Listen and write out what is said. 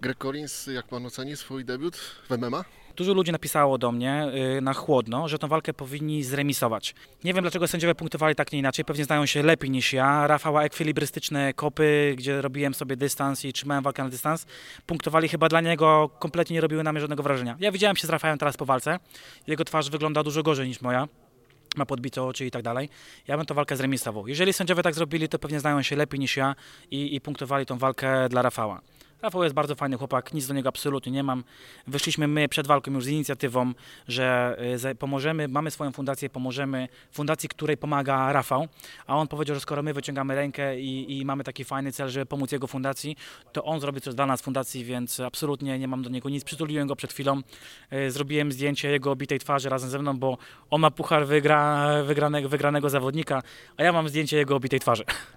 Greg Collins, jak pan oceni swój debiut w MMA? Dużo ludzi napisało do mnie na chłodno, że tę walkę powinni zremisować. Nie wiem, dlaczego sędziowie punktowali tak, nie inaczej. Pewnie znają się lepiej niż ja. Rafała ekwilibrystyczne kopy, gdzie robiłem sobie dystans i trzymałem walkę na dystans, punktowali chyba dla niego, kompletnie nie robiły na mnie żadnego wrażenia. Ja widziałem się z Rafałem teraz po walce. Jego twarz wygląda dużo gorzej niż moja. Ma podbite oczy i tak dalej. Ja bym tę walkę zremisował. Jeżeli sędziowie tak zrobili, to pewnie znają się lepiej niż ja i punktowali tą walkę dla Rafała. Rafał jest bardzo fajny chłopak, nic do niego absolutnie nie mam. Wyszliśmy my przed walką już z inicjatywą, że pomożemy, mamy swoją fundację, pomożemy fundacji, której pomaga Rafał, a on powiedział, że skoro my wyciągamy rękę i mamy taki fajny cel, żeby pomóc jego fundacji, to on zrobi coś dla nas fundacji, więc absolutnie nie mam do niego nic. Przytuliłem go przed chwilą, zrobiłem zdjęcie jego obitej twarzy razem ze mną, bo on ma puchar wygranego zawodnika, a ja mam zdjęcie jego obitej twarzy.